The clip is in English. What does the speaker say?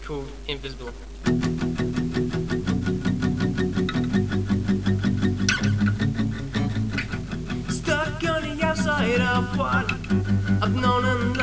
called Invisible. Stuck on the outside of what I've known and